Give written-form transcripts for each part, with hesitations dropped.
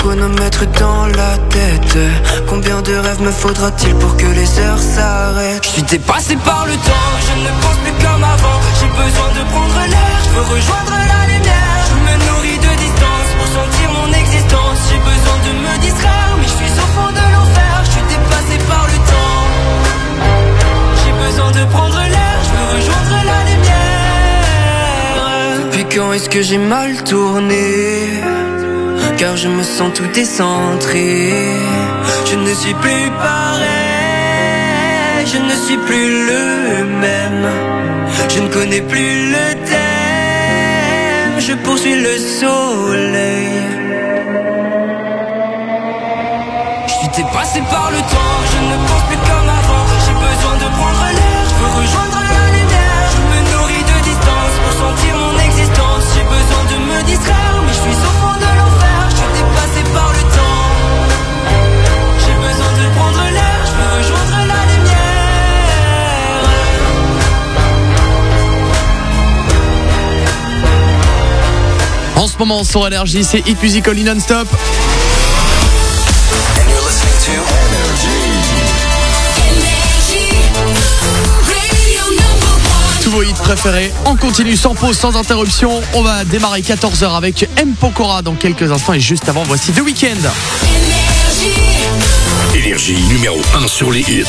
chronomètre dans la tête. Combien de rêves me faudra-t-il pour que les heures s'arrêtent? Je suis dépassé par le temps, je ne pense plus comme avant. J'ai besoin de prendre l'air, je veux rejoindre la lumière. Je me nourris de distance pour sentir mon existence. J'ai besoin de me distraire, mais je suis au fond de l'enfer. Je suis dépassé par le temps. J'ai besoin de prendre l'air, je veux rejoindre la lumière. Depuis quand est-ce que j'ai mal tourné? Car je me sens tout décentré. Je ne suis plus pareil, je ne suis plus le même. Je ne connais plus le thème, je poursuis le soleil. Je suis dépassé par le temps, je ne pense plus comme avant. J'ai besoin de prendre l'air, je veux rejoindre la lumière. Je me nourris de distance pour sentir mon existence. J'ai besoin de me distraire, mais je suis au fond de l'enfer. Je suis dépassé par le temps. J'ai besoin de prendre l'air, je veux rejoindre la lumière. En ce moment sur Énergie, c'est Hit Music Only non-stop. Tous vos hits préférés, on continue sans pause, sans interruption. On va démarrer 14h avec M. Pokora dans quelques instants. Et juste avant, voici The Weeknd. Énergie numéro 1 sur les hits.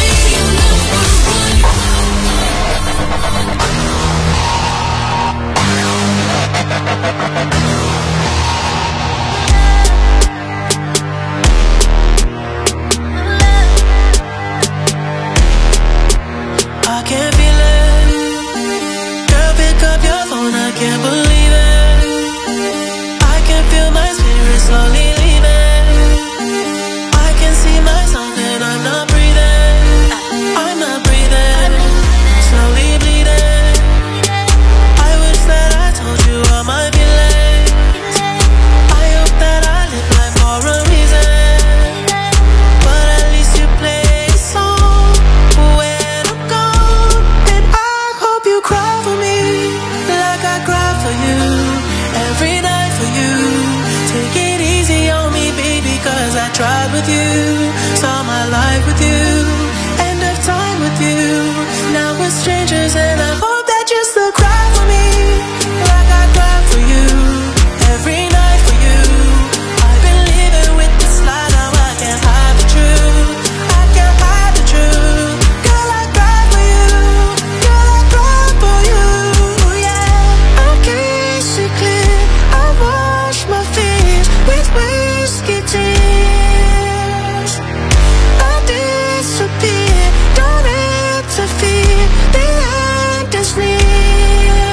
Can't believe it. I can feel my spirit slowly leaving. I can see myself and I'm not breathing. I'm not breathing. Slowly bleeding. I wish that I told you all my feelings. I hope that I live life for a reason. But at least you play a song when I'm gone. And I hope you cry for me. I cry for you, every night for you. Take it easy on me, baby, cause I tried with you. Saw my life with you, end of time with you. Now we're strangers and I hope that you still cry for me. Like I cry for you, every night for you. I've been living with this lie, now I can't hide the truth. I can't hide the truth. Girl, I cry for you. Girl, I cry for you. I wash my fears with whiskey tears. I disappear, don't interfere. The end is near.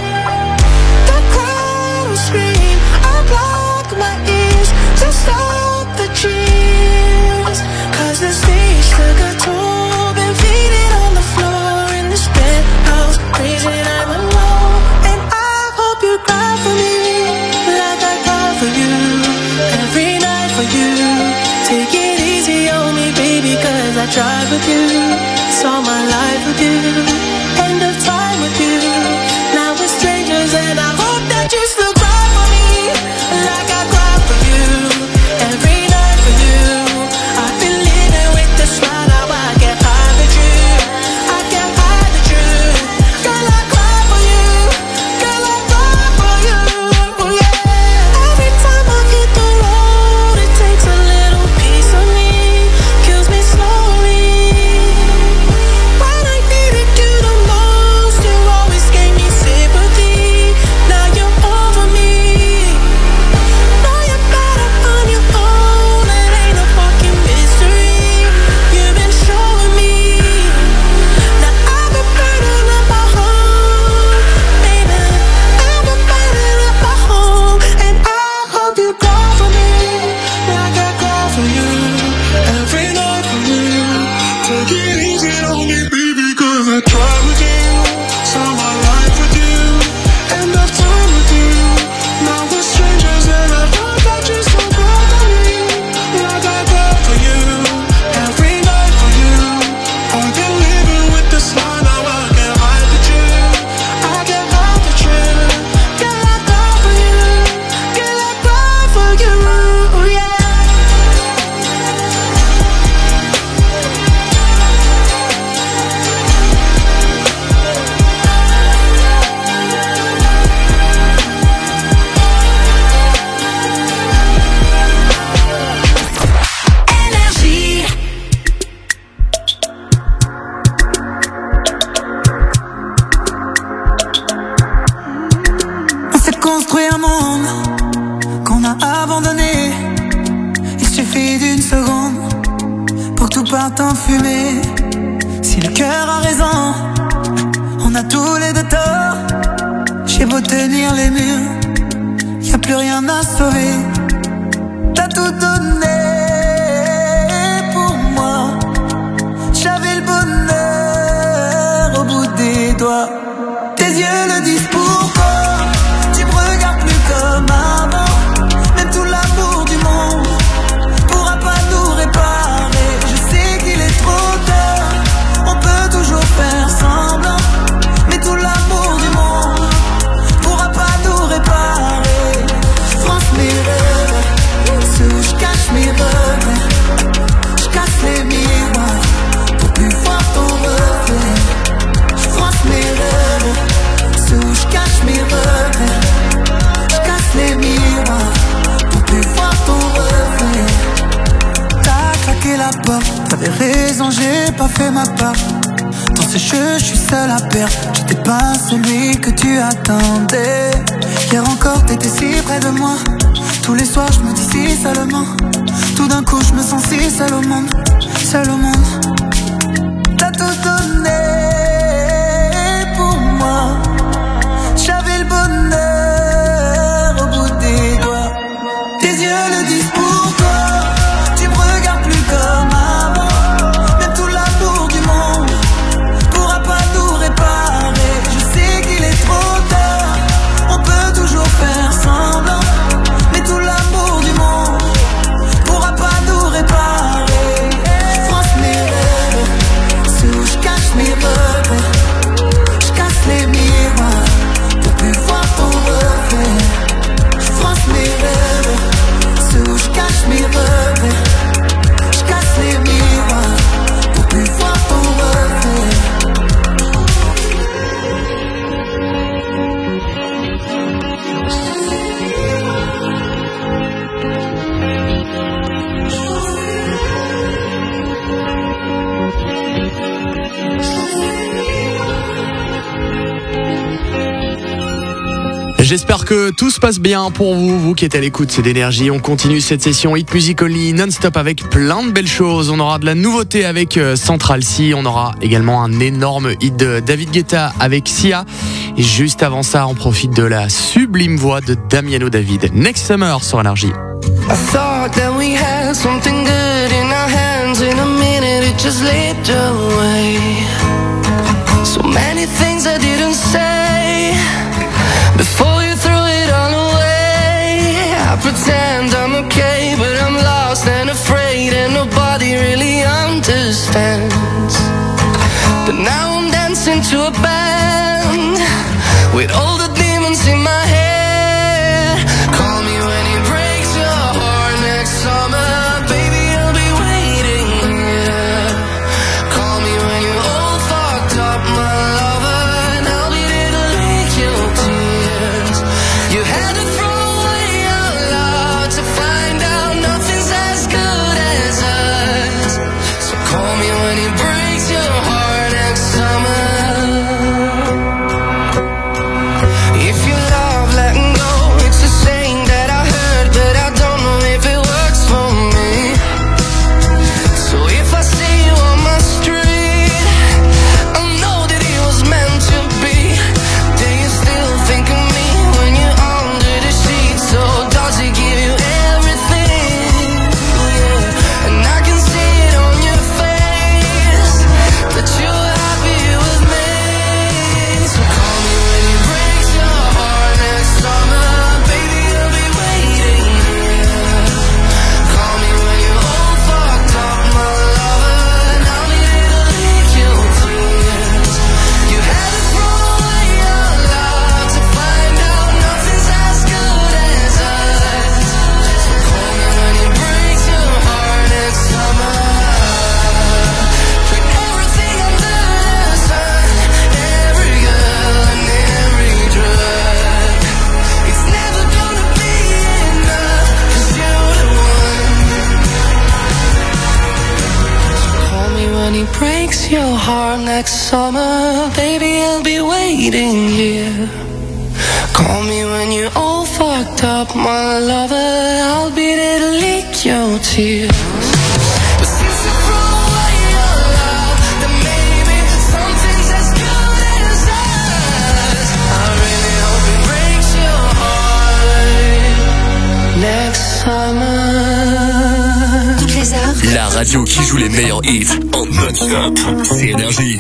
The crowd will scream, I block my ears to stop the cheers. Cause the stage took a toll, been faded on the floor in this penthouse, crazy I'm alone. And I hope you cry for me, like I cry for you, every night for you. Take it easy on me, baby, cause I tried with you. Saw my life with you, end of time with you. Now we're strangers and I hope that you still cry for me, like I cry for you, every night for you. I've been living with this lie, now I can't hide the truth. I can't hide the truth. Girl, I cry for you. Girl, I cry for you. Yeah. Every time I hit the road, it takes a little piece of me, kills me slowly. When I needed you the most, you always gave me sympathy. Now you're over me. Know you're better on your own. It ain't a fucking mystery. You've been showing me. Now I've been burning up my home, baby. I've been burning up my home, and I hope you cry for me, like I cry for you, every night for you. Take it easy on me, baby, cause I tried with you. Saw my life with you, end of time with you. Now we're strangers and I hope that you still cry for me, like I cry for you, every night for you. I've been living with this lie, now I can't hide the truth. I can't hide the truth. Girl, I cry for you. Girl, I cry for you. part en fumée. Si le cœur a raison, on a tous les deux tort. J'ai beau tenir les murs, y'a plus rien à sauver. T'as tout donné pour moi, j'avais le bonheur au bout des doigts. Tes yeux le disent pourquoi, tu me regardes plus comme avant. Même tout l'amour du monde pourra pas nous réparer. Je sais qu'il est trop tard, on peut toujours faire semblant. Mais tout l'amour du monde pourra pas nous réparer. Je France mes rêves, sous je cache mes regrets. Je casse les miroirs pour plus voir ton reflet. Je France mes rêves, sous je cache mes regrets. Je casse les miroirs pour plus voir ton reflet. T'as claqué la porte, t'avais raison, j'ai pas fait ma part. Dans ce jeu, je suis seul à perdre. J'étais pas celui que tu attendais. Hier encore, t'étais si près de moi. Tous les soirs, je me dis si seulement. Tout d'un coup, je me sens si seul au monde. Seul au monde. T'as tout donné pour moi. J'avais le bonheur au bout des doigts. Tes yeux le disent pourquoi, tu me regardes plus comme avant. Même tout l'amour du monde pourra pas nous réparer. Je sais qu'il est trop tard, on peut toujours faire semblant. Mais tout l'amour du monde pourra pas nous réparer. Je France mes rêves, sous je cache mes regrets. Je casse les miroirs pour plus voir ton reflet. Je France mes rêves, sous je cache mes regrets. Je casse les miroirs pour plus voir ton reflet. J'espère que tout se passe bien pour vous, vous qui êtes à l'écoute d'Énergie. On continue cette session Hit Music Only non-stop avec plein de belles choses. On aura de la nouveauté avec Central C. On aura également un énorme hit de David Guetta avec Sia. Et juste avant ça, on profite de la sublime voix de Damiano David. Next Summer sur Énergie. I thought that we had something good in our hands. In a minute it just slipped away. So many things I didn't say before you threw it all away. I pretend I'm okay, but I'm lost and afraid, and nobody really understands. But now I'm dancing to a band with all the demons in my head. Call me when it breaks your heart next summer, baby, I'll be waiting here. Call me when you're all fucked up, my lover, and I'll be there to lick your tears. You had to throw away your love to find out nothing's as good as us. So call me when it breaks your heart next summer. If you love letting go, it's a saying that I heard, but I don't know if it works for me. So if I see you on my street, I know that it was meant to be. Do you still think of me when you're under the sheets? So does it give you everything? Yeah. And I can see it on your face that you're happy with me. So call me when it breaks your heart next summer, baby, I'll be waiting here. Call me when you're all fucked up, my lover, and I'll be there to lick your tears. You had to throw away your love to find out nothing's as good as us. So call me when it breaks your heart next summer. Put everything under the sun, every girl and every drug. It's never gonna be enough, 'cause you're the one. So call me when it breaks your heart next summer, baby, I'll be waiting here. Call me when you're all fucked up, my lover, I'll be there to lick your tears. But since you threw away La radio qui joue les meilleurs hits en non-stop. C'est Énergie.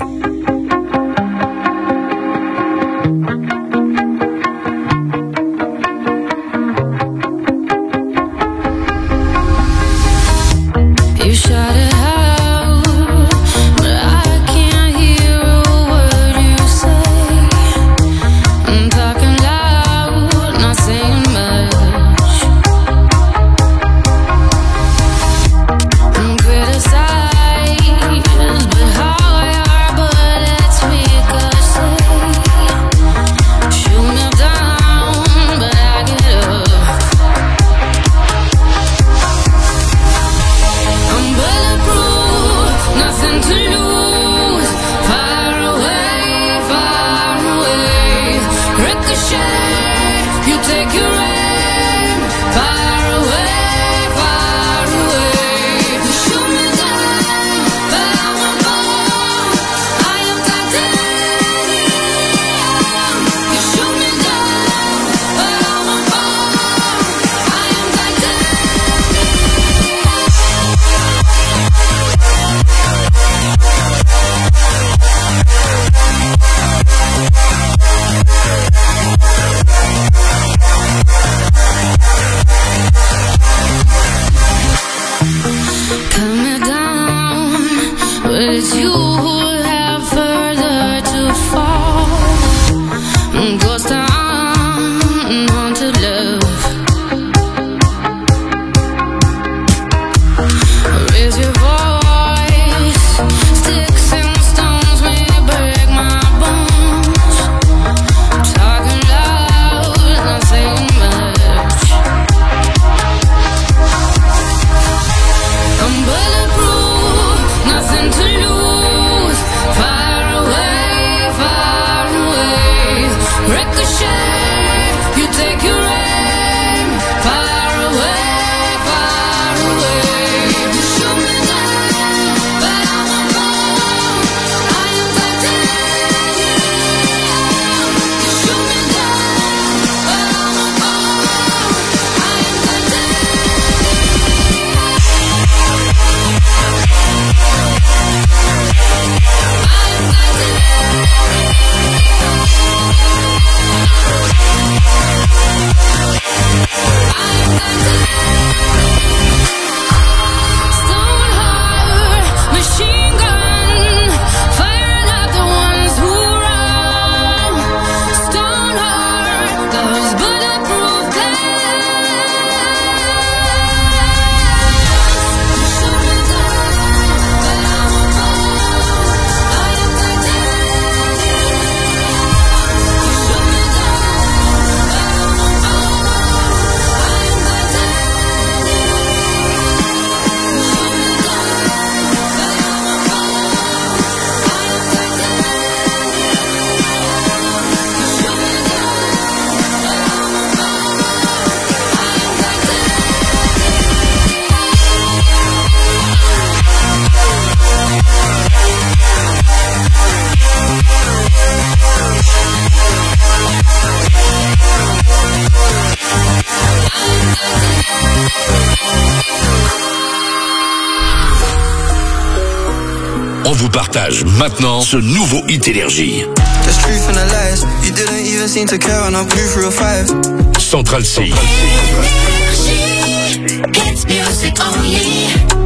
On vous partage maintenant ce nouveau hit Énergie. There's truth in the lies. You didn't even seem to care when I blew through a 5. Central C. It's music only.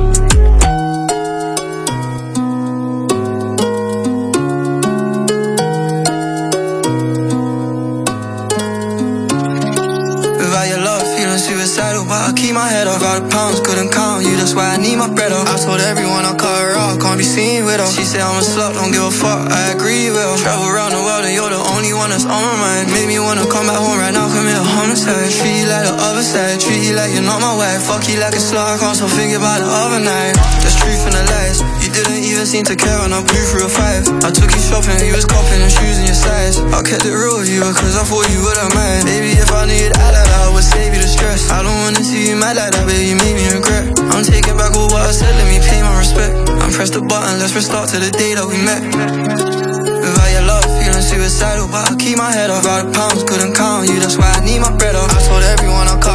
Suicidal, but I keep my head up. Out of pounds, couldn't count you, that's why I need my bread up. I told everyone I cut her off, can't be seen with her. She said I'm a slut, don't give a fuck, I agree with her. Travel around the world and you're the only one that's on my mind. Made me wanna come back home right now, commit a homicide. Treat you like the other side, treat you like you're not my wife. Fuck you like a slut, I can't stop thinking about the other night. There's truth in the lies, you didn't even seem to care when I blew through a 5. I took you shopping, you was copping and shoes in your size. I kept it real with you because I thought you wouldn't mind. Baby, if I knew you'd act like that, I would save you the stress. I don't wanna see you mad like that, baby, you made me regret. I'm taking back all what I said, let me pay my respect. I press the button, let's restart to the day that we met. Without your love, feeling suicidal, but I keep my head up. Out of pounds, couldn't count you, that's why I need my bread up. I told everyone I cut her off,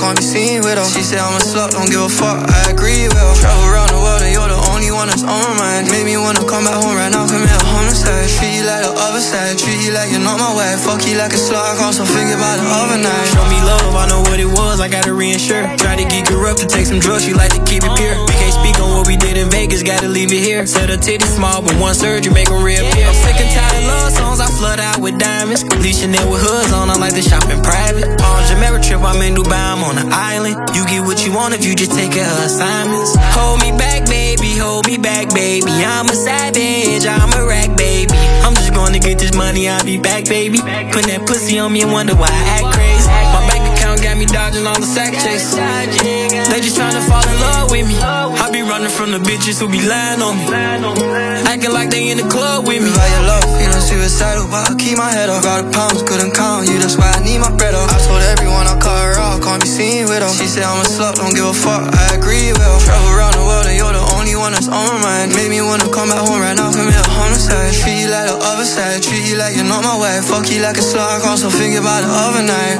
can't be seen with her. She said I'm a slut, don't give a fuck, I agree with her. Travel around the world and you're the only one that's on my mind. Made me wanna come back home right now, commit a homicide. Treat you like the other side, treat you like you're not my wife. Fuck you like a slut, I can't stop thinking about the other night. Show me love, I know what it was, I gotta reinsure. Try to geek her up to take some drugs, she like to keep it pure. We can't speak on what we did in Vegas, gotta leave it here. Said her titties small, but one surgery make them reappear. I'm sick and tired of love songs, I flood out with diamonds. Leashing it with hoods on, I like to shop in private. On Jamaica trip, I'm in Dubai, I'm on an island. You get what you want if you just take care of assignments. Hold me back, baby, hold me back, baby. I'm a savage, I'm a rag, baby. I'm just gonna get this money, I'll be back, baby. Put that pussy on me and wonder why I act crazy. My bank account got me dodging all the sack chase. They just tryna fall in love with me. I be running from the bitches who be lying on me. Acting like they in the club with me. By your love, feeling suicidal, but I keep my head up. Got the pounds, couldn't count you, that's why I need my bread up. I told everyone I cut her off, can't be seen with her. She said I'm a slut, don't give a fuck, I agree with her. Travel around the world and you're the only one that's on my mind. Made me wanna come back home right now, commit a homicide. Treat you like the other side, treat you like you're not my wife. Fuck you like a slut, I can't stop thinking about the other night.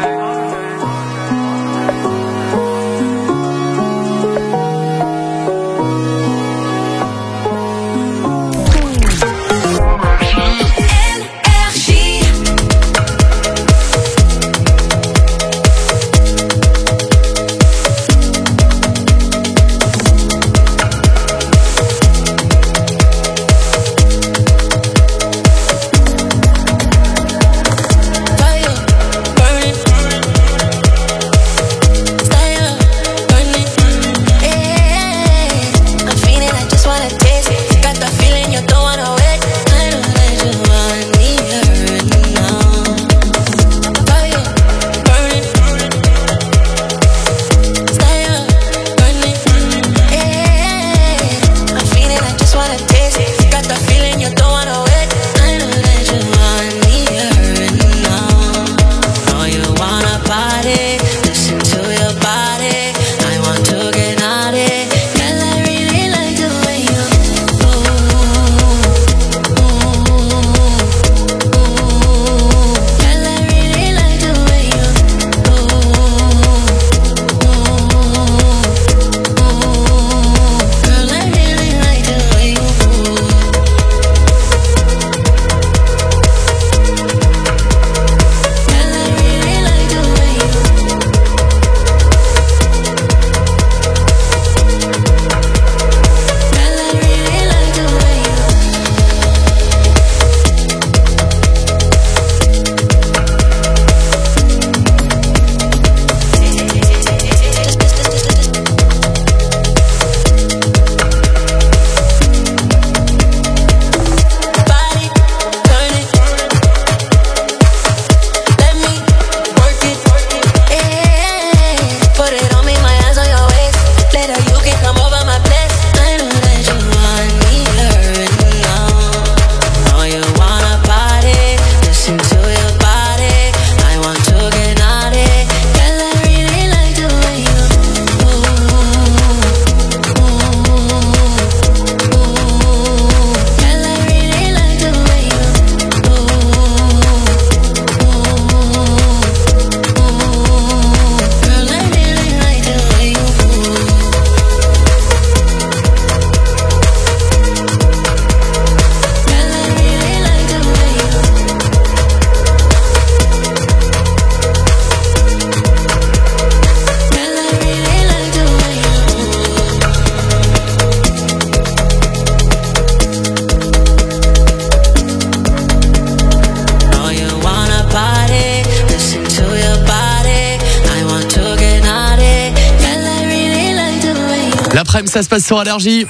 L'après-midi, ça se passe sur Allergie.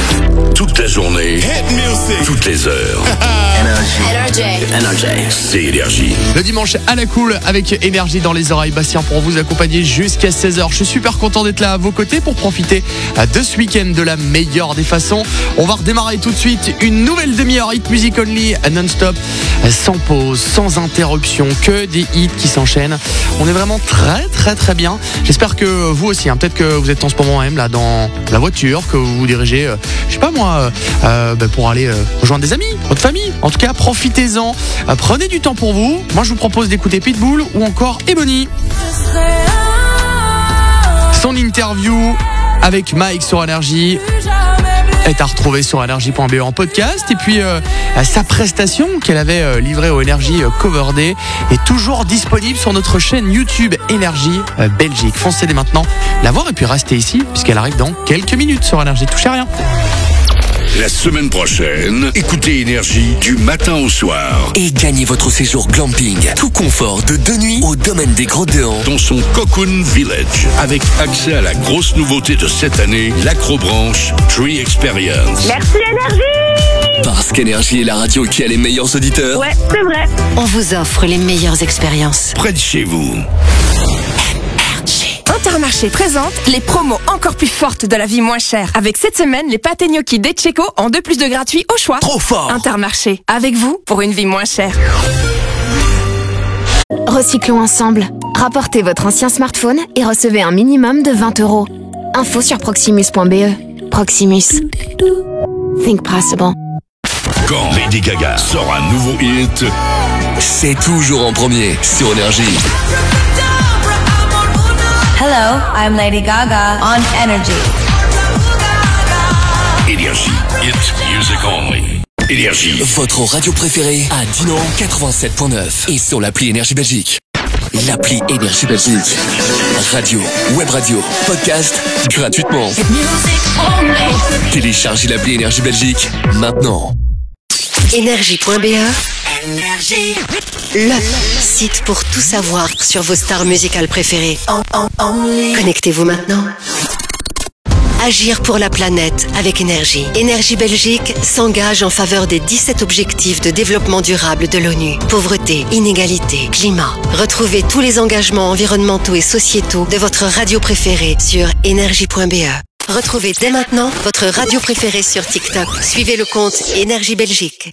Toute la journée, toutes les heures. Energy. C'est Énergie. Le dimanche à la cool avec Énergie dans les oreilles. Bastien pour vous accompagner jusqu'à 16h. Je suis super content d'être là à vos côtés pour profiter de ce week-end de la meilleure des façons. On va redémarrer tout de suite une nouvelle demi-heure Hit Music Only non-stop, sans pause, sans interruption, que des hits qui s'enchaînent. On est vraiment très bien. J'espère que vous aussi, peut-être que vous êtes en ce moment même là dans la voiture, que vous vous dirigez, je sais pas moi, pour aller rejoindre des amis, votre famille. En tout cas, profitez-en, prenez du temps pour vous. Moi, je vous propose d'écouter Pitbull ou encore Ebony. Son interview avec Mike sur Énergie est à retrouver sur énergie.be en podcast. Et puis sa prestation qu'elle avait livrée au Énergie Cover Day est toujours disponible sur notre chaîne YouTube Énergie Belgique. Foncez dès maintenant la voir et puis restez ici puisqu'elle arrive dans quelques minutes sur Énergie. Touchez à rien. La semaine prochaine, écoutez Énergie du matin au soir. Et gagnez votre séjour glamping, tout confort de 2 nuits au domaine des Grottes de Han. Dans son Cocoon Village, avec accès à la grosse nouveauté de cette année, l'Acrobranche Tree Experience. Merci Énergie! Parce qu'Énergie est la radio qui a les meilleurs auditeurs. Ouais, c'est vrai. On vous offre les meilleures expériences. Près de chez vous. Intermarché présente les promos encore plus fortes de la vie moins chère. Avec cette semaine, les pâtés gnocchi d'Etcheco en 2+2 gratuits au choix. Trop fort! Intermarché, avec vous pour une vie moins chère. Recyclons ensemble. Rapportez votre ancien smartphone et recevez un minimum de 20 €. Info sur proximus.be. Proximus. Think possible. Quand Lady Gaga sort un nouveau hit, C'est toujours en premier sur Énergie. Hello, I'm Lady Gaga on Energy. Énergie, hit music only. Énergie. Votre radio préférée à Dinan 87.9 et sur l'appli Énergie Belgique. L'appli Énergie Belgique. Radio, web radio, podcast, gratuitement. Téléchargez l'appli Énergie Belgique maintenant. Énergie.be. Le site pour tout savoir sur vos stars musicales préférées. Connectez-vous maintenant. Agir pour la planète avec Énergie. Énergie Belgique s'engage en faveur des 17 objectifs de développement durable de l'ONU. Pauvreté, inégalité, climat. Retrouvez tous les engagements environnementaux et sociétaux de votre radio préférée sur énergie.be. Retrouvez dès maintenant votre radio préférée sur TikTok. Suivez le compte Énergie Belgique.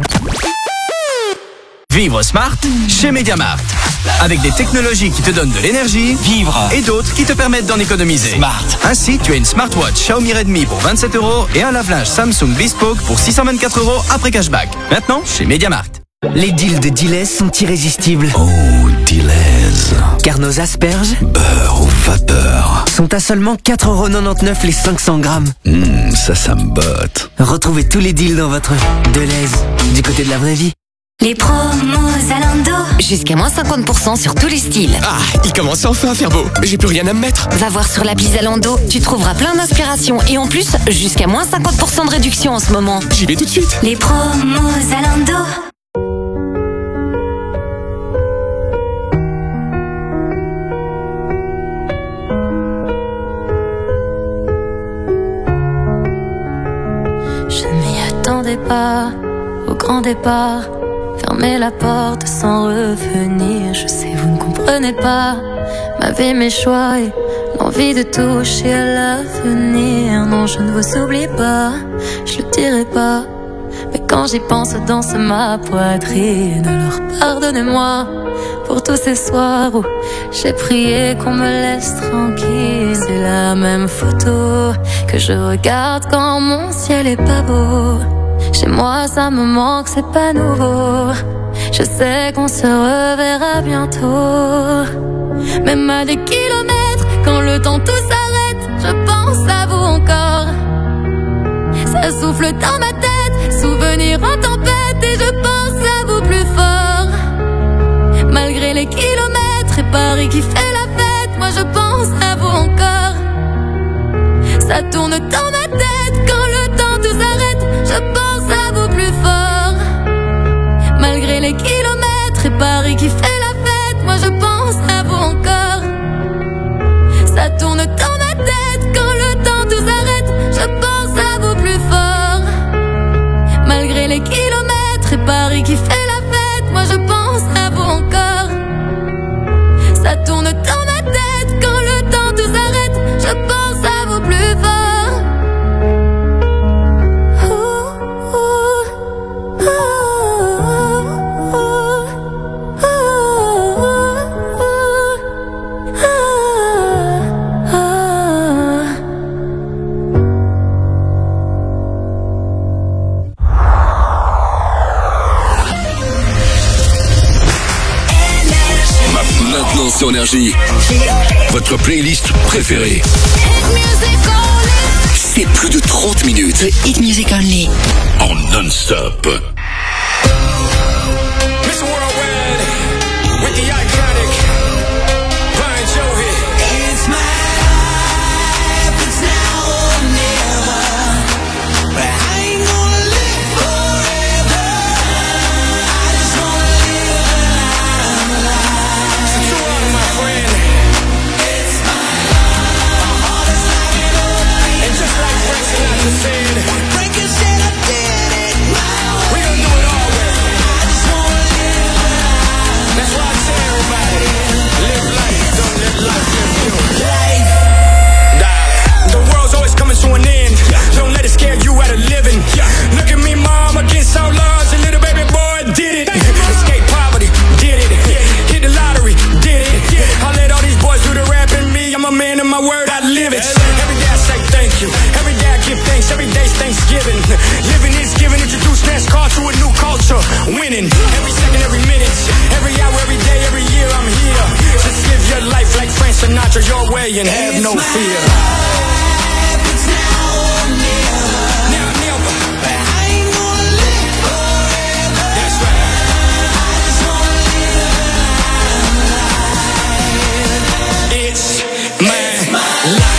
Vivre smart chez MediaMarkt. Avec des technologies qui te donnent de l'énergie, vivre, et d'autres qui te permettent d'en économiser. Smart. Ainsi, tu as une smartwatch Xiaomi Redmi pour 27 € et un lave-linge Samsung Bespoke pour 624 € après cashback. Maintenant, chez MediaMarkt. Les deals de Dilez sont irrésistibles. Oh, Dilez. Car nos asperges, beurre ou vapeur, sont à seulement 4,99 € les 500 grammes. Ça me botte. Retrouvez tous les deals dans votre Deleuze, du côté de la vraie vie. Les promos Zalando. Jusqu'à moins 50% sur tous les styles. Ah, il commence enfin à faire beau. J'ai plus rien à me mettre. Va voir sur l'appli Zalando, tu trouveras plein d'inspiration et en plus, jusqu'à moins 50% de réduction en ce moment. J'y vais tout de suite. Les promos Zalando. Je m'y attendais pas au grand départ. Fermez la porte sans revenir. Je sais, vous ne comprenez pas ma vie, mes choix et l'envie de toucher à l'avenir. Non, je ne vous oublie pas, je le dirai pas. Mais quand j'y pense, danse ma poitrine. Alors pardonnez-moi pour tous ces soirs où j'ai prié qu'on me laisse tranquille. C'est la même photo que je regarde quand mon ciel est pas beau. Chez moi ça me manque, c'est pas nouveau. Je sais qu'on se reverra bientôt. Même à des kilomètres, quand le temps tout s'arrête, je pense à vous encore. Ça souffle dans ma tête, souvenir en tempête, et je pense à vous plus fort. Malgré les kilomètres et Paris qui fait la fête, moi je pense à vous encore. Ça tourne dans ma tête, quand le temps tout s'arrête, je pense à vous plus fort. Malgré les kilomètres et Paris qui fait la fête, moi je pense à vous encore. Ça tourne dans ma tête, quand le temps tout s'arrête, je pense à vous plus fort. Malgré les kilomètres et Paris qui fait la fête, moi je pense à vous encore. Ça tourne dans ma tête, quand le temps tout s'arrête, je pense à vous plus fort. sur Énergie. Votre playlist préférée. C'est plus de 30 minutes. The Hit Music Only. En non-stop. Miss Worldwide, with the iconic Brian Jovi. It's my life, it's now or never. But I ain't gonna live forever. I just wanna live a life. So you are my friend. It's my life. My heart is like an open. And just like Frank Sinatra said, Frank said I did it my way. We gonna do it all way. That's why I tell everybody, live life, don't let life live you. Life, darling, the world's always coming to an end. Don't let it scare you out of living. Look at me, mom, against all odds, a little baby boy did it. Escape poverty, did it. Hit the lottery, did it. I let all these boys do the rap and me, I'm a man of my word, I live it. Every day I say thank you, every day I give thanks, every day's Thanksgiving. Living is giving, introduce NASCAR to a new culture. Winning, every second, every minute, every hour, every day, every year I'm here. Just live your life like Frank Sinatra, your way, and have no fear. It's now or never. Now, never. But I ain't gonna live forever. That's right. I just wanna live a life. It's my life.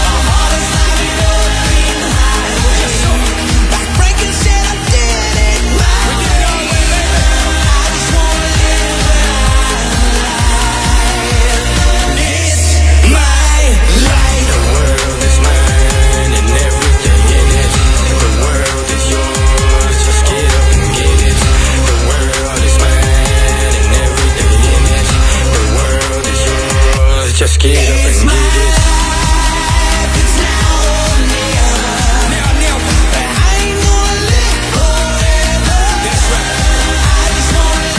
Just get up and get it. It's now or never. Now, never. But I ain't gonna live forever. That's right. I just wanna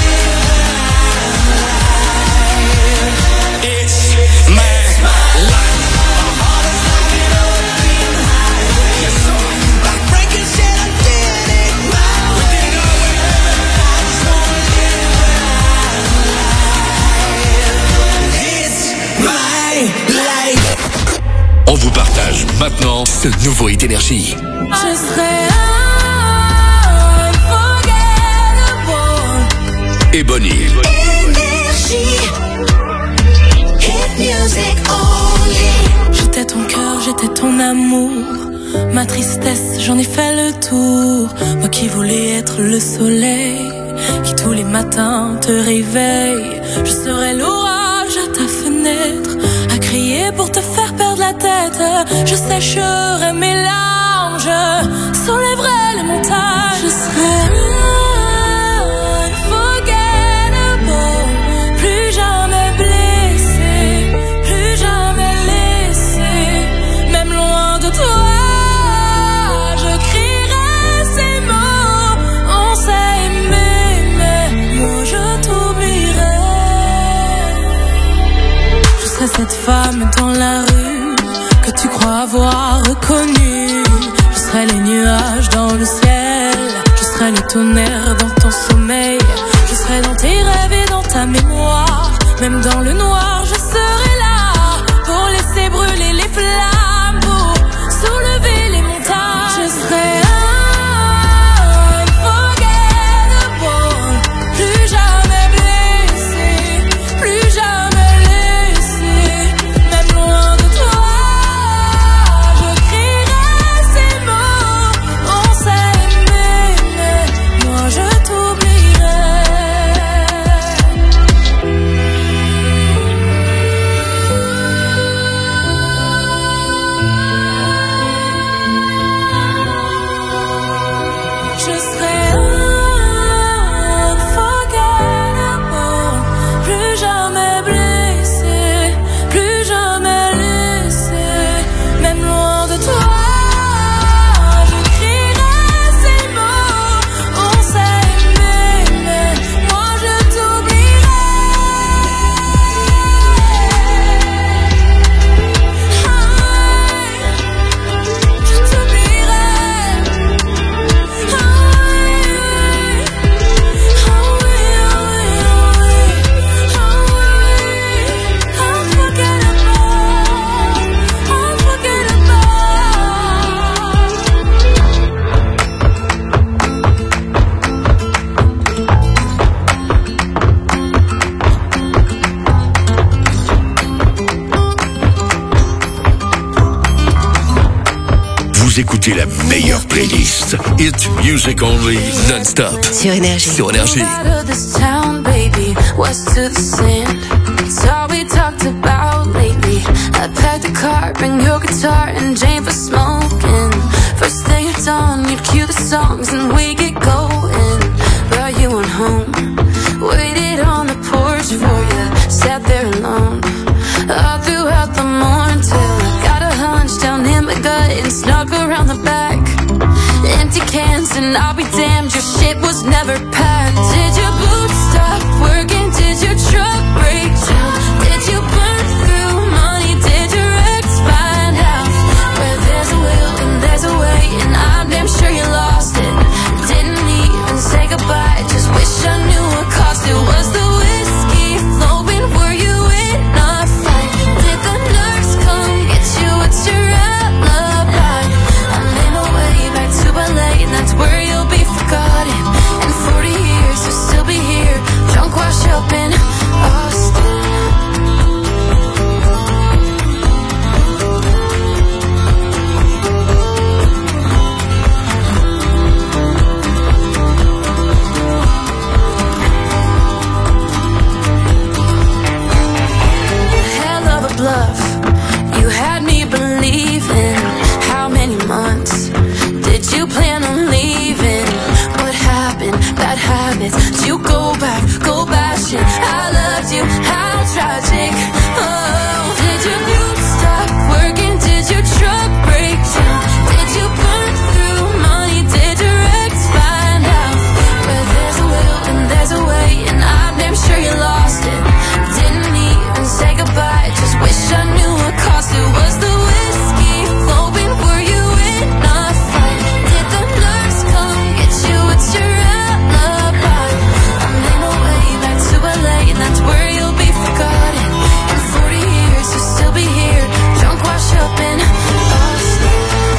live a life. It's my life. My heart is like an open highway. Yes, sir. Like Franklin said, I did it my way. We did it our way. I just wanna live a life. It's my life. On vous partage maintenant ce nouveau Hit Énergie. Je serai unforgettable. et Bonnie. Énergie. Hit music only. J'étais ton cœur, j'étais ton amour. Ma tristesse, j'en ai fait le tour. Moi qui voulais être le soleil, qui tous les matins te réveille. Je serai l'orage à ta fenêtre, à crier pour te faire perdre la tête. Je sécherai mes larmes, je soulèverai les montagnes. Je serai unforgettable, plus jamais blessé, plus jamais laissé, même loin de toi. Je crierai ces mots, on s'est aimé, mais moi je t'oublierai. Je serai cette femme dans la rue que tu crois avoir reconnue. Je serai les nuages dans le ciel, je serai le tonnerre dans ton sommeil. Je serai dans tes rêves et dans ta mémoire, même dans le noir je serai là pour laisser brûler les flammes, pour soulever les montagnes. Je serai unforgettable, plus jamais blessé, plus jamais laissé, même loin de toi. Je crierai ces mots, on s'est aimé, mais moi je t'oublierai. Vous écoutez la meilleure playlist. Hit Music Only. Non-stop. Sur Énergie. Sur Énergie. West to the sand. It's all we talked about lately. I packed the car, bring your guitar and Jane for smoking. First thing at dawn, you'd cue the songs and we get going. Brought you on home, waited on the porch for you, sat there alone all throughout the morning till I got a hunch down in my gut and snuck around the back. Empty cans and I'll be damned, your shit was never packed. Did your boots stop working? Did your truck break down? Did you burn through money? Did your ex find out? Where there's a will and there's a way, and I'm damn sure you lost it. Didn't even say goodbye, just wish I knew what cost it. Was the whiskey flowing? Were you in a fight? Did the nurse come get you? What's your alibi? I'm in a way back to LA, and that's where you'll be forgotten. In 40 years you'll still be here, drunk, washed up in Austin. Hell of a bluff, you had me believing. How many months did you plan on leaving? What happened? Bad habits. Did you go back, go bashing? I loved you, how tragic. Oh, did your boots stop working? Did your truck break down? Did you burn through money? Did your ex find out? Where there's a will and there's a way, and I'm damn sure you lost it. Didn't even say goodbye, just wish I knew what cost it. Was the whiskey flowing? Were you in a fight? Did the nurse come get you? What's your alibi? I'm in a way back to LA, and that's where you'll be forgotten. In 40 years you'll still be here, drunk, washed up in Austin.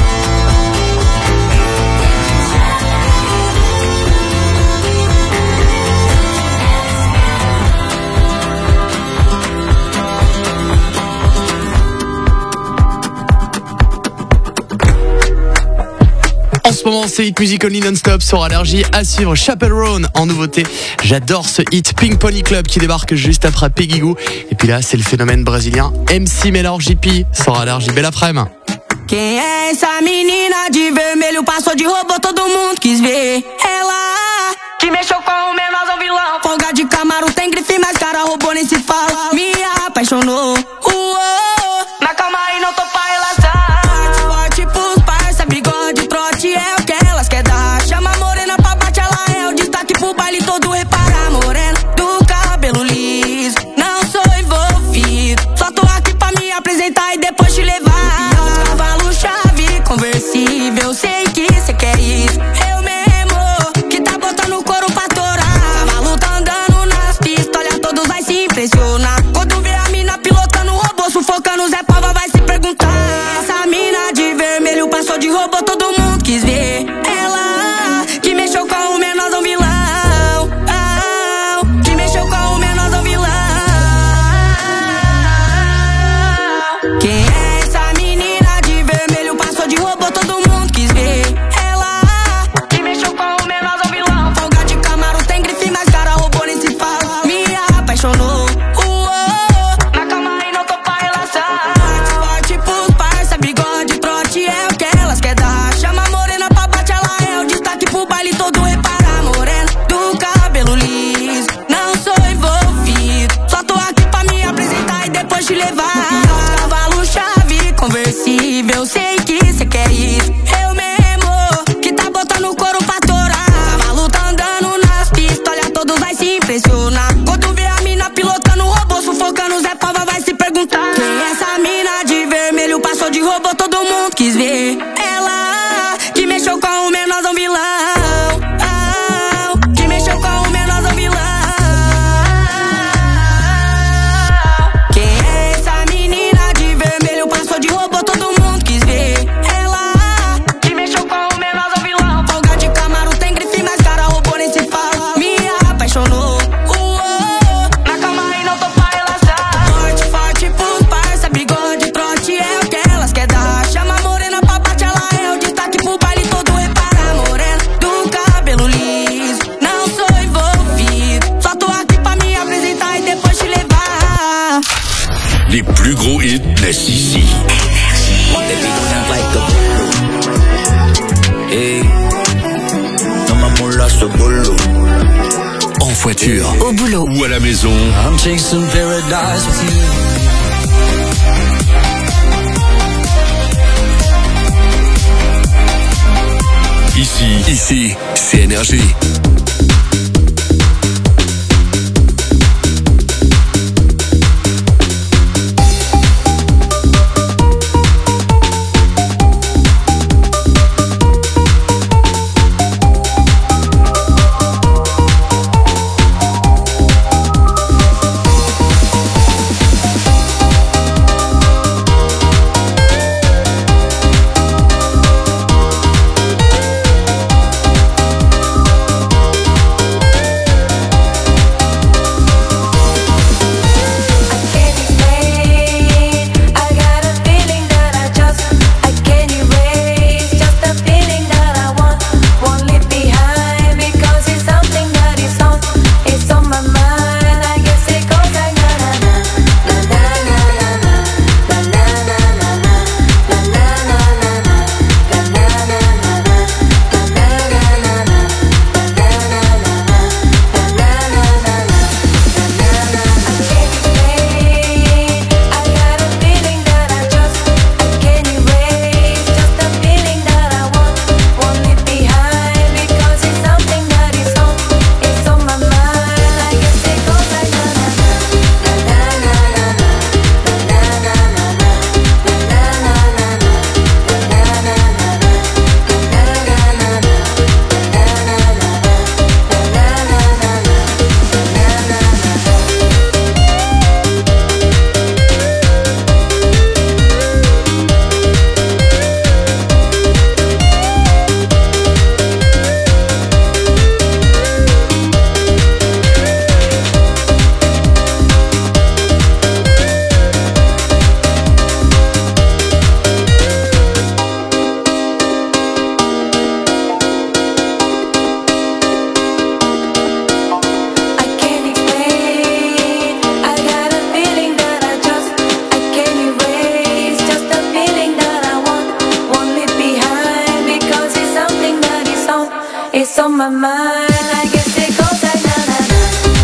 En ce moment, c'est Hit Music Only non-stop sur Allergie. À suivre Chappell Roan en nouveauté. J'adore ce hit. Pink Pony Club qui débarque juste après Peggy Goo. Et puis là, c'est le phénomène brésilien MC Melhor JP sur Allergie. Belle après-midi. Quem é essa menina de vermelho? Passou de robô, todo mundo quis ver. Ela que mexeu com o menorzão vilão. Folga de Camaro, tem grife, mas cara roubou, nem se fala. Me apaixonou. Na calma aí, não tô pra relação. Forte pros parça, bigode, trote é o que elas quer dar. Chama a morena pra bate, ela é o destaque pro baile todo. Repara, morena do cabelo liso. Não sou envolvido, só tô aqui pra me apresentar e depois te levar. Chave conversível, sei que cê quer isso. Eu mesmo, que tá botando o couro pra torar. Cavalo tá andando nas pistas, olha, todos vai se impressionar. Quando vê a mina pilotando o robô, sufocando, Zé Pava vai se perguntar. Essa mina de vermelho passou de robô, todo mundo quis ver. Ela que mexeu com o menorzão vilão. Que mexeu com o menorzão vilão. Quem é? De robô, todo mundo quis ver. Ela que mexeu com o menorzão vilão. Folga de Camaro, tem grife, mas cara roubou, nem se fala. Me apaixonou. Na calma aí, não tô pra relação. Forte pros parça, bigode, trote é o que elas quer dar. Chama a morena pra bate, ela é o destaque pro baile todo. Repara, morena do cabelo liso. Não sou envolvido, só tô aqui pra me apresentar e depois te levar. Cavalo, chave conversível, sei que cê quer isso. Eu mesmo, que tá botando o couro pra torar. Cavalo tá andando nas pistas, olha, todos vai se impressionar. Quando vê a mina pilotando o robô, sufocando, Zé Pava vai se perguntar. Quem é essa mina de vermelho? Passou de robô, todo mundo quis ver. Ela que mexeu com o menorzão vilão. Que mexeu com o menorzão vilão. Quem é essa menina de vermelho? Passou de robô, todo mundo quis ver. Ela que mexeu com o menorzão vilão. Folga de Camaro, tem grife, mas cara roubou, nem se fala. Me apaixonou. Na calma aí, não tô pra relação. Forte pros parça, bigode, trote é o que elas quer dar. Chama a morena pra bate, ela En voiture, au boulot ou à la maison. I'm chasing paradise with you. Ici, c'est Énergie. It's on my mind, I guess it goes like na na na.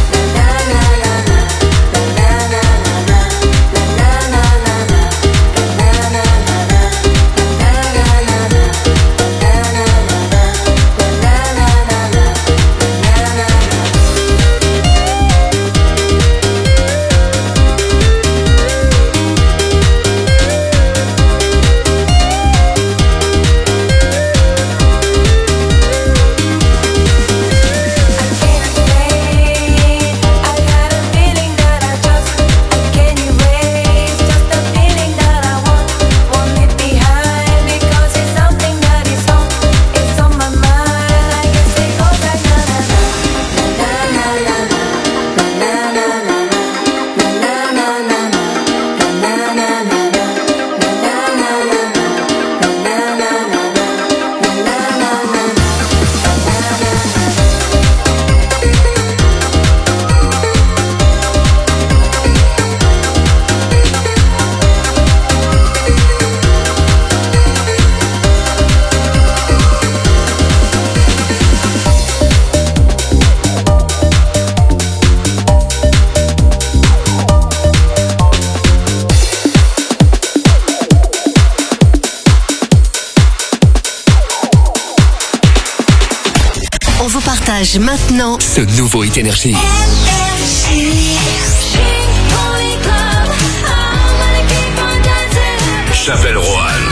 Maintenant, ce nouveau Hit Énergie. Chapelle Roanne.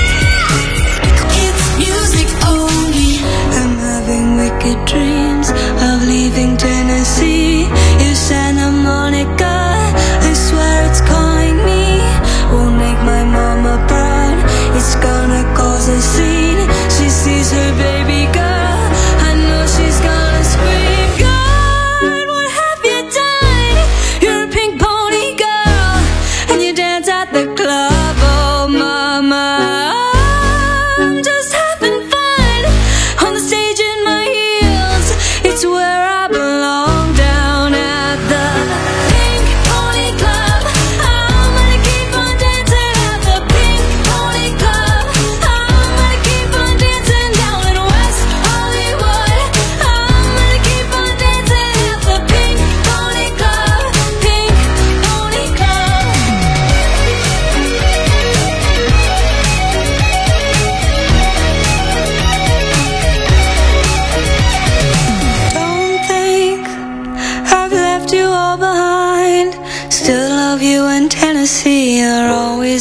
I'm having wicked dreams of leaving Tennessee. If Santa Monica, I swear it's calling me. Won't make my mama proud. It's gonna cause a scene. She sees her baby girl. I know she's gonna scream. God, what have you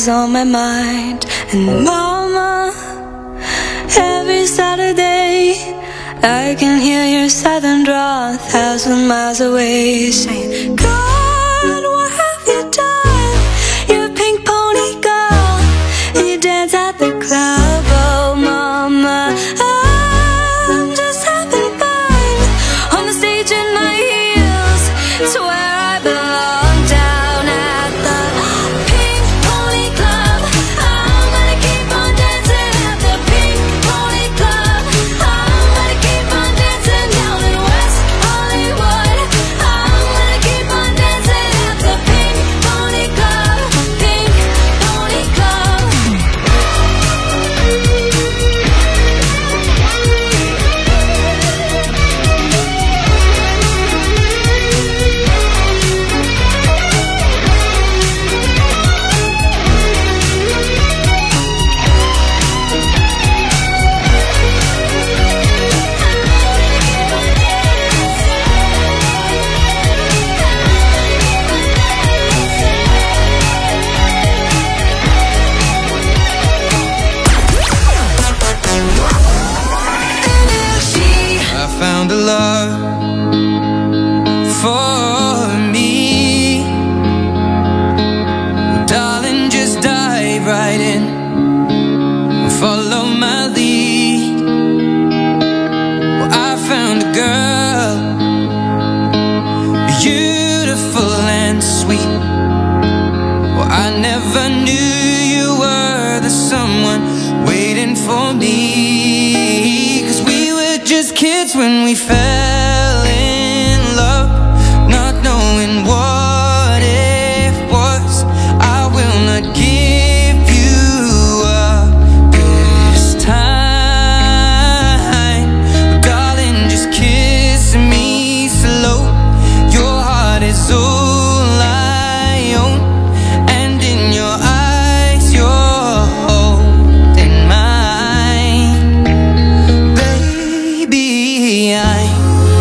on my mind. And mama, every Saturday I can hear your southern drawl 1,000 miles away, saying, God, what have you done? You're a pink pony girl, and you dance at the club. Oh mama, I'm just having fun on the stage in my heels. It's where I belong, down at the Pink Pony Club. I'm gonna keep on dancing at the Pink Pony Club. I'm gonna keep on dancing down in West Hollywood. I'm gonna keep on dancing at the Pink Pony Club. Pink Pony Club. I found a love for me. Darling, just dive right in, follow my lead. Well, I found a girl, beautiful and sweet. Well, I never knew you were the someone waiting for me. 'Cause we were just kids when we fell in love, not knowing what it was. I will not give you up this time. Darling, just kiss me slow. Your heart is all I own, and in your eyes you're holding mine. Baby, I'm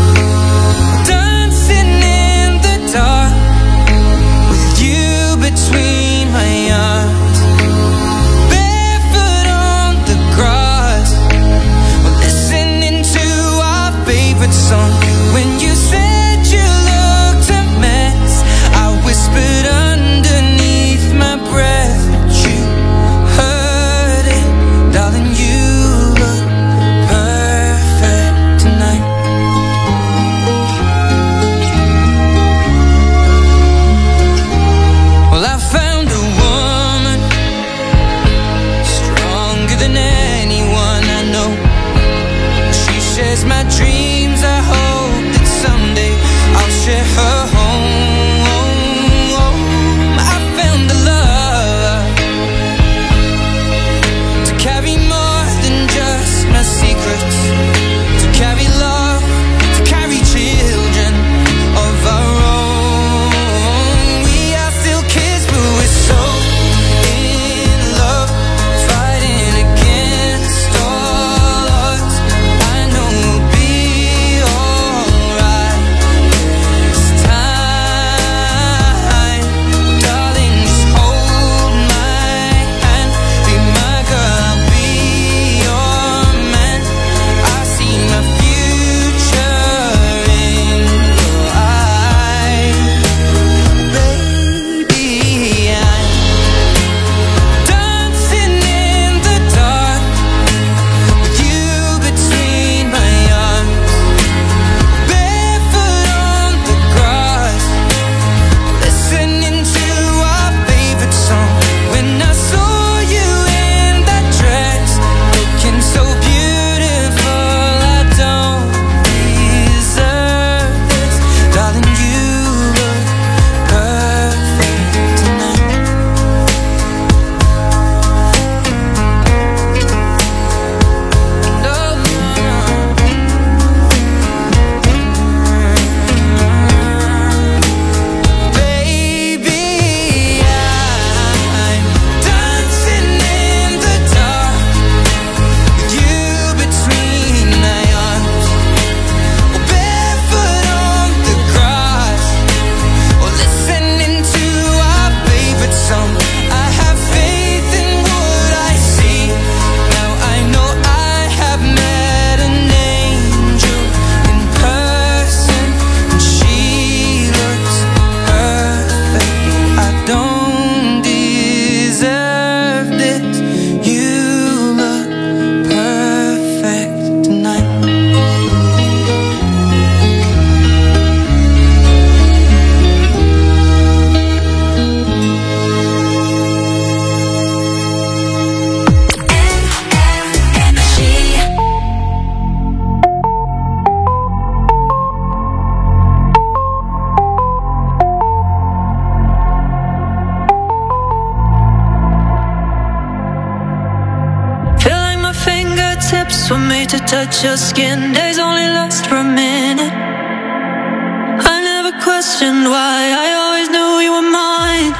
were made to touch your skin. Days only last for a minute. I never questioned why, I always knew you were mine.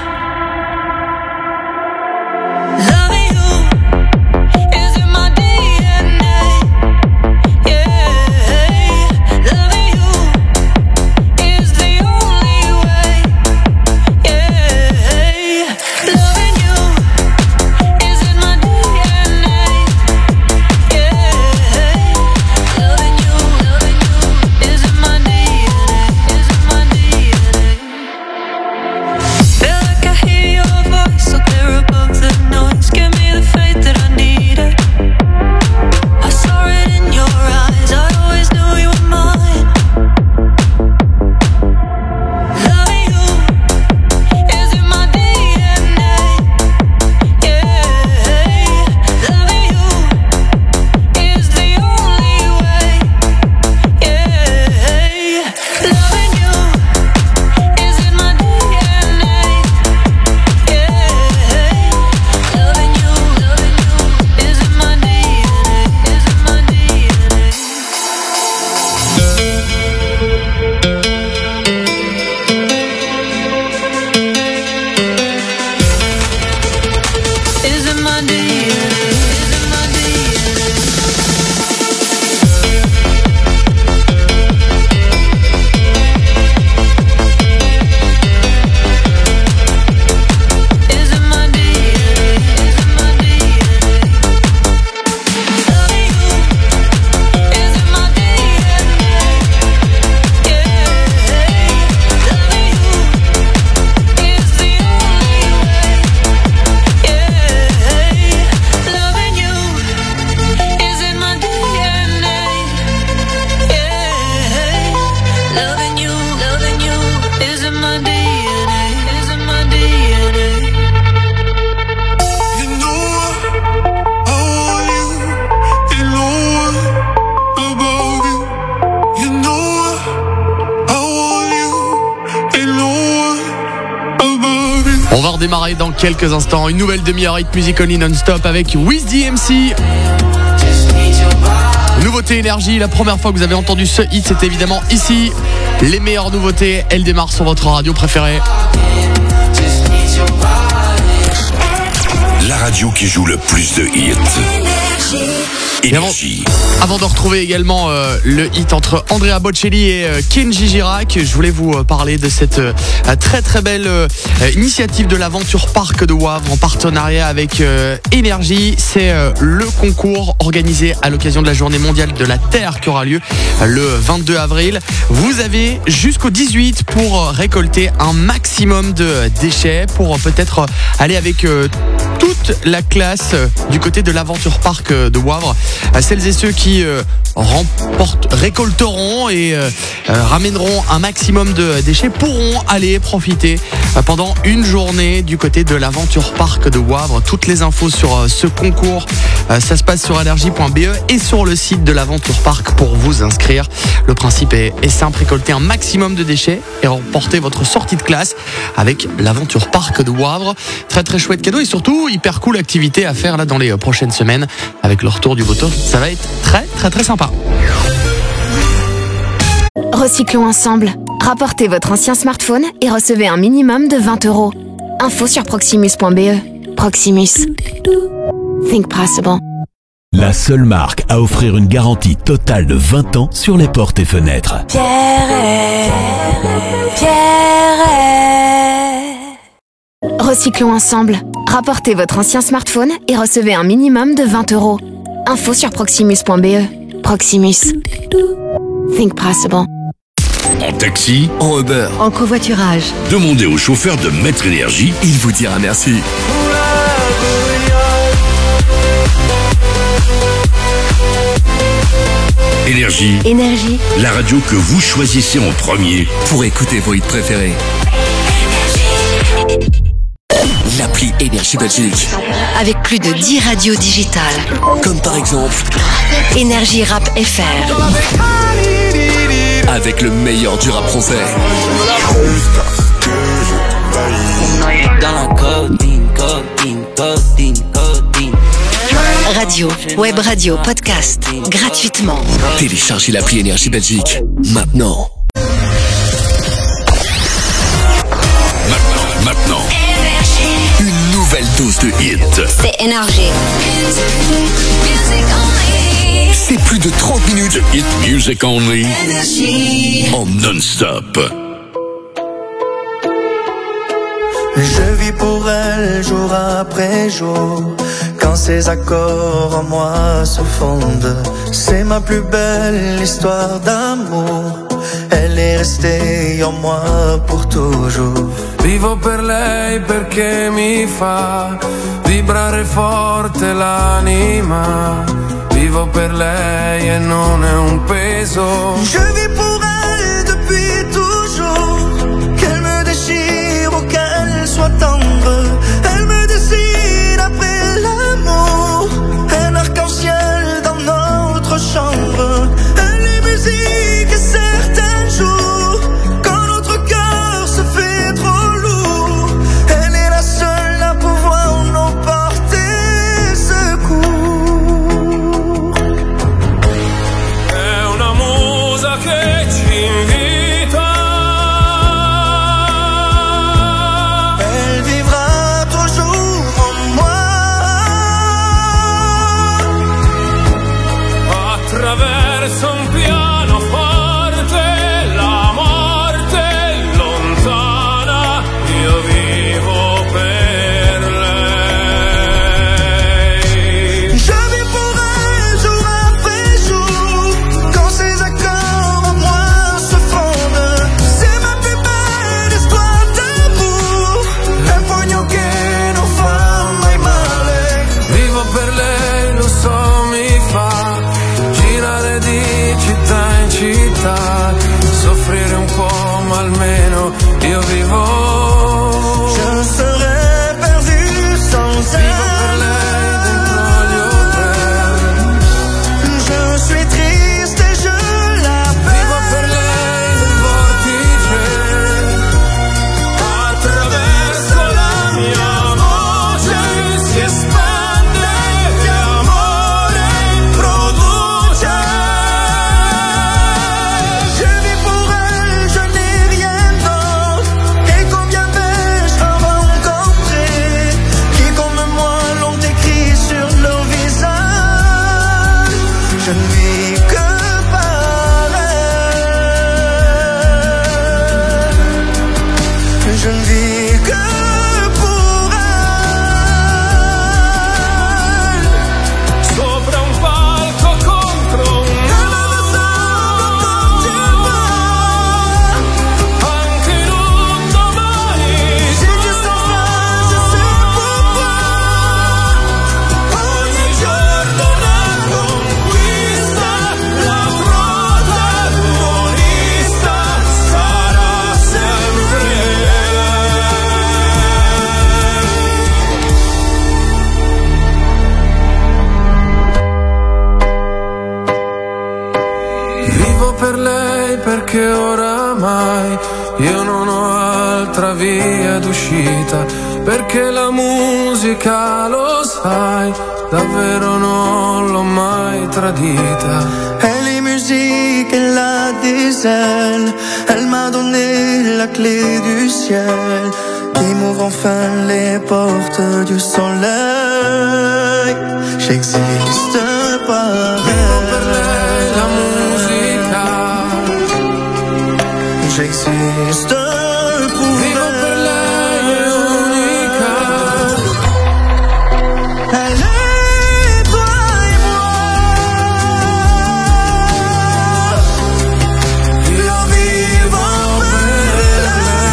Loving you is in my DNA. Yeah, loving you is the only way. Yeah, loving you is in my DNA. Yeah, loving you is in my DNA. Is in my DNA. Feel like I hear your voice so clear above the noise. Give me the faith that I needed. I saw it in your eyes. I always knew you were mine. Loving you is in my DNA. Yeah, loving you is the only way. Yeah, loving you is in my DNA. Yeah, loving you is in my DNA. Is in my DNA. Is in my DNA. Is in my Is in my DNA. Is in my DNA. Loving you is in my DNA. Yeah, loving you is the only way. Yeah, loving you is in my DNA. Yeah, loving you is in my DNA. Is in my DNA. You know I want you. You know above you. You know I want you. You know above you. On va redémarrer dans quelques instants. Une nouvelle demi-heure Hit Music Only non-stop avec Wiz DMC. Nouveauté énergie, la première fois que vous avez entendu ce hit, c'est évidemment ici. Les meilleures nouveautés, elles démarrent sur votre radio préférée. La radio qui joue le plus de hits. Énergie. Avant de retrouver également le hit entre Andrea Bocelli et Kenji Girac, je voulais vous parler de cette très très belle initiative de l'Aventure Park de Wavre en partenariat avec Énergie. C'est le concours organisé à l'occasion de la Journée mondiale de la Terre qui aura lieu le 22 avril. Vous avez jusqu'au 18 pour récolter un maximum de déchets, pour peut-être aller avec toute la classe du côté de l'Aventure Park de Wavre. Celles et ceux qui récolteront et ramèneront un maximum de déchets pourront aller profiter pendant une journée du côté de l'Aventure Park de Wavre. Toutes les infos sur ce concours, ça se passe sur energie.be et sur le site de l'Aventure Park pour vous inscrire. Le principe est simple, récolter un maximum de déchets et remporter votre sortie de classe avec l'Aventure Park de Wavre. Très très chouette cadeau et surtout hyper cool activité à faire là dans les prochaines semaines avec le retour du beau temps. Ça va être très très très sympa. Recyclons ensemble. Rapportez votre ancien smartphone et recevez un minimum de 20 €. Info sur proximus.be. Proximus. Think possible. La seule marque à offrir une garantie totale de 20 ans sur les portes et fenêtres. Pierre. Recyclons ensemble. Rapportez votre ancien smartphone et recevez un minimum de 20 €. Info sur proximus.be. Proximus. Think possible. En taxi, En Uber, En covoiturage. demandez au chauffeur de Maître Énergie. il vous dira merci. Énergie, Énergie. la radio que vous choisissez en premier. Pour écouter vos hits préférés. L'appli Énergie Belgique. Avec plus de 10 radios digitales. Comme par exemple, Énergie Rap FR. avec le meilleur du rap français. Radio radio, web radio, podcast, gratuitement. Téléchargez l'appli Énergie Belgique, maintenant. Maintenant. Une nouvelle dose de hit. C'est Énergie. C'est plus de 30 minutes de hit music only. En non-stop. Je vis pour elle jour après jour. Quand ses accords en moi se fondent, c'est ma plus belle histoire d'amour. Elle est restée en moi pour toujours. Vivo per lei perché mi fa vibrare forte l'anima. Vivo per lei e non è un peso. Je vis pour elle depuis toujours. Qu'elle me déchire ou qu'elle soit tendre, elle me dessine après l'amour. Un arc-en-ciel dans notre chambre. Elle est musique et certains jours, quand notre cœur se fait trop lourd, elle est la seule à pouvoir nous porter secours. È una musa che ci invita. Elle vivra toujours en moi. Attraverso un pianoforte, la morte è lontana. Io vivo per lei. Je vis pour elle jour après jour. Quand ses accords en moi se fondent, c'est ma plus belle histoire d'amour. Un pugno che non fa mai male. Vivo per lei, lo so, mi fa girare di città in città, soffrire un po', ma almeno io vivo. Je serais perdu sans elle. Vivo per lei dentro gli hotel. Je suis triste et je l'appelle. Vivo per lei nel vortice. Attraverso la mia voce si espande e amore produce. Je vis pour elle, je n'ai rien d'autre. Et combien vais-je en rencontrer qui comme moi l'ont écrit sur leur visage. Je ne vis que par elle. Je ne vis que pour elle. Sopra un palco contro un anche in un domani. J'existe enfin, je sais pourquoi. Ogni giorno una conquista, la protagonista sarà sempre lei. Vivo per lei perché oramai io non ho altra via d'uscita, perché la musica, lo sai, davvero non l'ho mai tradita. Elle est musique, elle a des ailes. Elle m'a donné la clé du ciel, qui m'ouvre enfin les portes du soleil. J'existe par Vivo per lei la musica. J'existe pour Vivo per lei è unica. Elle est toi et moi. Io vivo per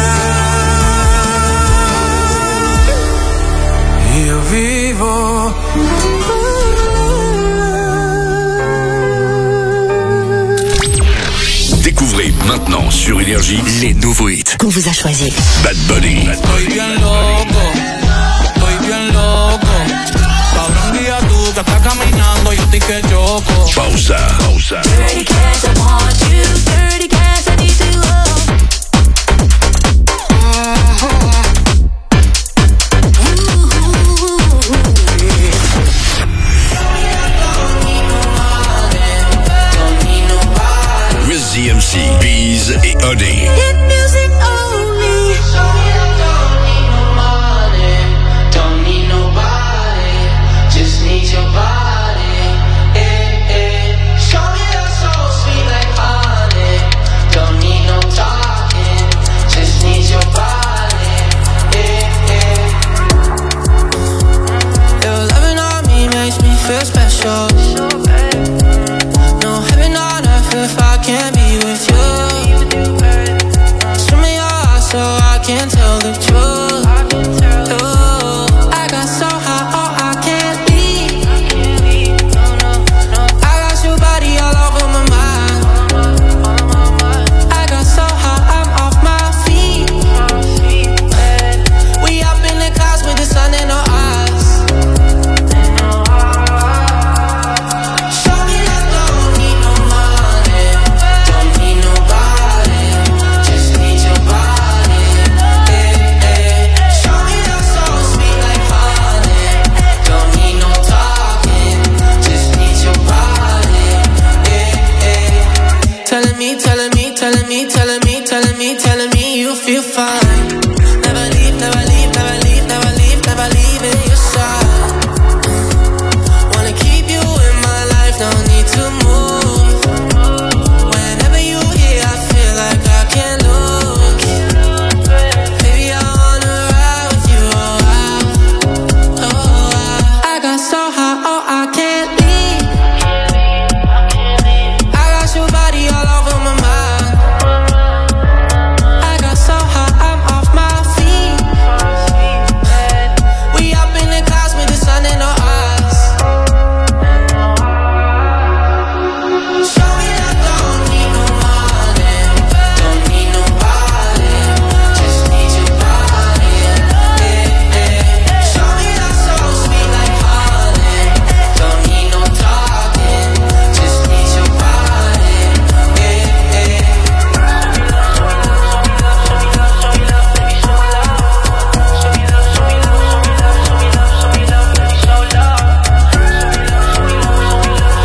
lei. Io vivo. Découvrez maintenant sur Énergie Les nouveaux hits. Qu'on vous a choisi. Bad Bunny. Estoy bien loco, estoy bien loco. Cabrón, guía tú que estás caminando, yo estoy que choco. Pausa. Dirty cash, I want you. Dirty cash, I need to love. Diles et Honey. Hit music only. Sorry, I don't need no money, don't need nobody, just need your body. Sorry, you're so sweet like honey, don't need no talking, just need your body. Your loving on me makes me feel special. No heaven on earth if I can't be with you. Show me your eyes so I can tell the truth. I got so high, oh I can't leave. I got your body all over my mind. I got so high, I'm off my feet. We up in the clouds with the sun in our eyes. Show me I don't need no money, don't need nobody, just need your body. Show me you're so sweet like honey, don't need no talking, just need your body. Telling me, telling me, telling me, telling me, telling me, telling me you feel fine. Never leave, never leave, never leave, never leave, never leaving your side. Wanna keep you in my life, no need to move.